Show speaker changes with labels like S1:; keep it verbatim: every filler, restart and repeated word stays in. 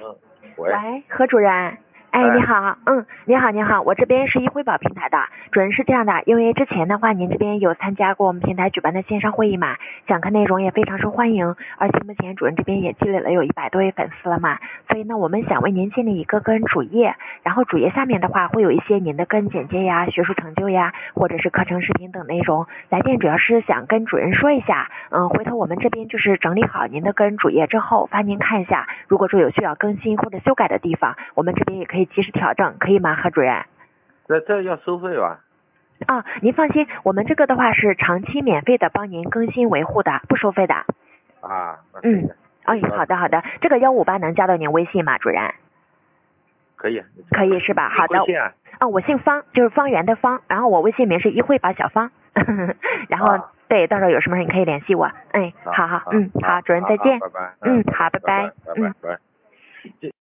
S1: 嗯，喂，
S2: 喂，何主任。哎，
S1: 哎
S2: 你好，嗯，你好，你好，我这边是一辉宝平台的，主任是这样的，因为之前的话，您这边有参加过我们平台举办的线上会议嘛，讲课内容也非常受欢迎，而且目前主任这边也积累了有一百多位粉丝了嘛，所以呢，我们想为您建立一个个人主页，然后主页下面的话会有一些您的个人简介呀、学术成就呀，或者是课程视频等内容。来电主要是想跟主任说一下，嗯，回头我们这边就是整理好您的个人主页之后发您看一下，如果说有需要更新或者修改的地方，我们这边也可以及时调整，可以吗，何主任？
S1: 这这要收费吧？
S2: 啊，您放心，我们这个的话是长期免费的帮您更新维护的，不收费的。
S1: 啊，那可以
S2: 嗯
S1: 的。，
S2: 哎，好的好的，这个幺五八能加到您微信吗，主任？
S1: 可以。
S2: 可以是吧？好的。
S1: 微信啊。
S2: 啊，我姓方，就是方圆的方，然后我微信名是一慧宝小芳，然后、
S1: 啊
S2: 对，到时候有什么事你可以联系我。哎，好好，嗯，好，主任再见。
S1: 拜拜。
S2: 嗯，好，拜
S1: 拜拜，拜
S2: 嗯。
S1: 拜，拜拜。